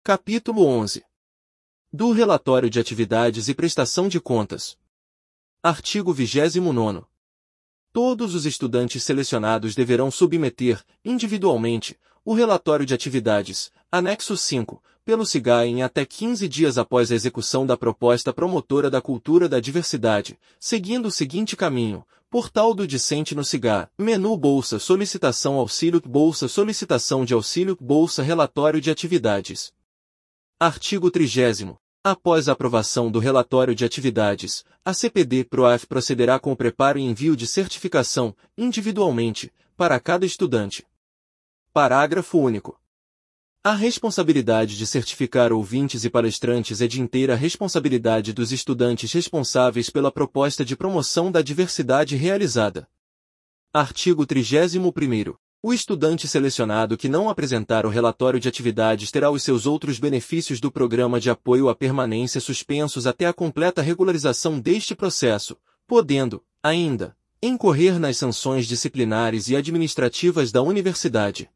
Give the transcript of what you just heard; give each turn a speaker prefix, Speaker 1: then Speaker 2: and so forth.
Speaker 1: Capítulo 11. Do Relatório de Atividades e Prestação de Contas. Artigo 29º. Todos os estudantes selecionados deverão submeter, individualmente, o relatório de atividades, anexo 5, pelo SIGA em até 15 dias após a execução da proposta promotora da cultura da diversidade, seguindo o seguinte caminho: portal do discente no SIGA, menu Bolsa Solicitação Auxílio Bolsa Solicitação de Auxílio Bolsa Relatório de Atividades. Artigo 30º. Após a aprovação do relatório de atividades, a CPD-PROAF procederá com o preparo e envio de certificação, individualmente, para cada estudante. Parágrafo único. A responsabilidade de certificar ouvintes e palestrantes é de inteira responsabilidade dos estudantes responsáveis pela proposta de promoção da diversidade realizada. Artigo 31º. O estudante selecionado que não apresentar o relatório de atividades terá os seus outros benefícios do Programa de Apoio à Permanência suspensos até a completa regularização deste processo, podendo, ainda, incorrer nas sanções disciplinares e administrativas da universidade.